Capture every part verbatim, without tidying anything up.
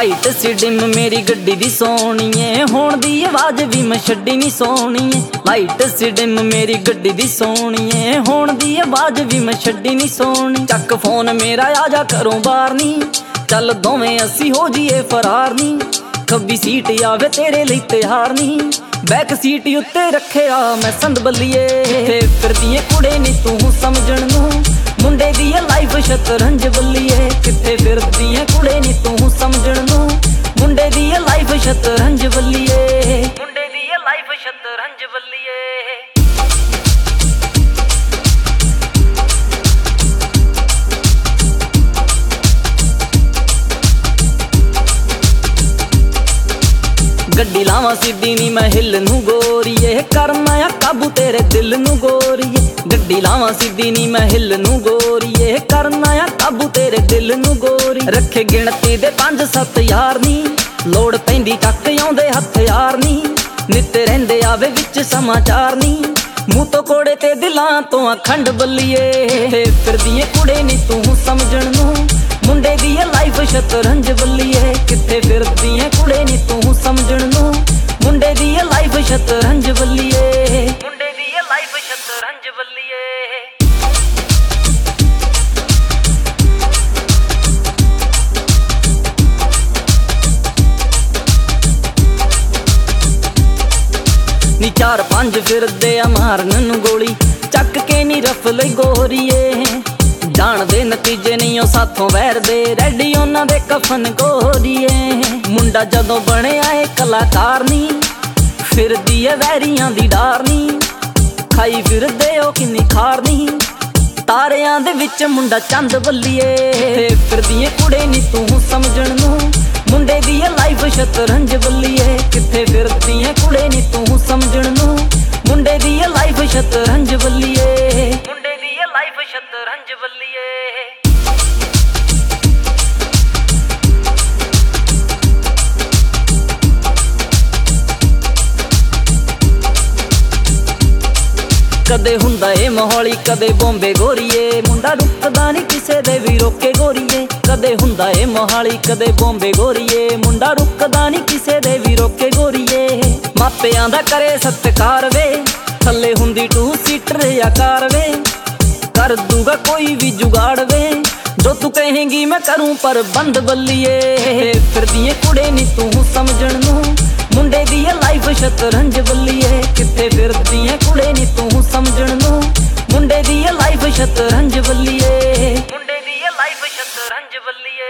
Light सी dim मेरी गड्डी दी सोहणीए, होण दी आवाज भी मैं छड्डी नहीं सोहणीए। लाइट सी डिम मेरी गड्डी दी सोहणीए, होण दी आवाज भी मैं छड्डी नहीं सोहणी। चक फोन मेरा आजा घरों बाहर नी, चल दोवें असी हो जीए फरार नी। खब्बी सीट आवे तेरे लई तैयार नी, बैक सीट उत्ते रखिया मैं संद बल्लीए। फिरदी कुड़े नी तू समझण नूं, मुंडे दी लाइफ शतरंज बल्लीए। किथे फिरदी कुड़े नी तू समझण नूं, मुंडे दी लाइफ शतरंज बल्लीए। मुंडे दी लाइफ शतरंज बल्लीए। गड्डी लावां सीधी नी मैं हिल नूं गोरीए, करना आ काबू तेरे दिल नूं गोरीए। गड्डी लावां सीधी नी मैं हिल नूं गोरीए, करना आ काबू तेरे दिल नूं गोरी। रखे गिणती दे पंज सत्त यार नी, लोड़ पैंदी चक आउंदे हथियार नी। नित रहिंदे आवे विच समाचार नी, मूंह तो कोड़े ते दिलां तो अखंड बल्लीए। फिरदी कुड़े नी तू समझण नूं, मुंडे दी लाइफ शतरंज बल्लीए। किथे फिरदी कुड़े नी तू समझण नूं, मुंडे दी लाइफ शतरंज बल्लीए। मुंडे दी लाइफ शतरंज बल्लीए। नी चार पंज फिरदे आ मारन नूं गोली, चक के नी रफ लई गोरीए। जान दे नतीजे नहीं ओ साथों वैर दे, रैडी उन्हां दे कफन गोरीए। मुंडा जदों बणिया ए कलाकार नी, फिरदी ए वैरियां दी डार नी। खाई फिरदे ओ किन्नी खार नी, तारियां दे विच मुंडा चंद बल्लीए। फिरदी कुड़े नी तू समझण नूं, मुंडे दी लाइफ शतरंज बल्लीए। किथे फिरदी कुड़े नी तू समझण नूं, मुंडे दी लाइफ शतरंज बल्लीए। मुंडे दी लाइफ शतरंज बल्लीए। कदे हुंदा ए मोहाली कदे बॉम्बे गोरीए, मुंडा रुकदा नहीं किसे दे भी रोके गोरीए। कदे हुंदा ए मोहाली कदे बॉम्बे गोरीए, मुंडा रुकदा नहीं किसे दे भी रोके गोरीए। मापियां दा करे सत्कार वे, थल्ले हुंदी टू सीटर या कार वे। कर दूंगा कोई भी जुगाड़ वे, जो तू कहेंगी मैं करूं पर बंद बल्लीए। फिरदी कुड़े नी तू समझण नूं, मुंडे दी लाइफ शतरंज बल्लीए। किथे फिरदी कुड़े नी तू समझण नूं, मुंडे दी लाइफ शतरंज बल्लीए। मुंडे दी लाइफ शतरंज बल्लीए।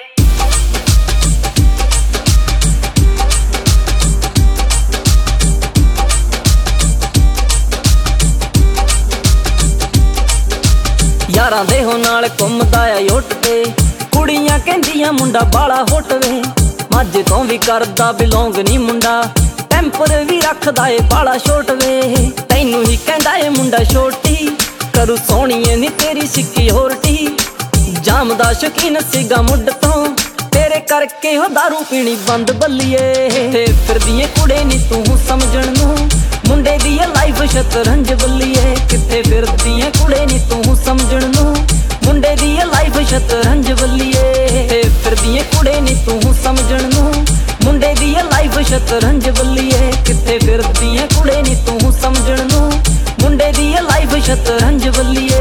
यारां दे हो नाल घुमदा आ योट ते, कुड़ियां कहंदियां मुंडा बाला होट वे। माझे तो भी करदा बिलोंग नी मुंडा, टैंपर भी रखदा ए बाला छोट वे। तैनू ही कहंदा ए मुंडा छोटी, करू सोहणीए नी तेरी सिक्योरिटी। जामदा शौकीन सीगा मुड तो, तेरे करके हो दारू पीनी बंद बल्लीए। फिरदी कुड़े नी तू समझण नूं, मुंडे दी लाइफ शतरंज बल्लीए। किथे फिरदी कुड़े नी तू समझण नूं, मुंडे दी लाइफ शतरंज बल्लीए। फिरदी कुड़े नी तू समझण नूं, मुंडे दी लाइफ शतरंज बल्लीए। किथे फिरदी कुड़े नी तू समझण नूं, मुंडे दी लाइफ शतरंज बल्लीए।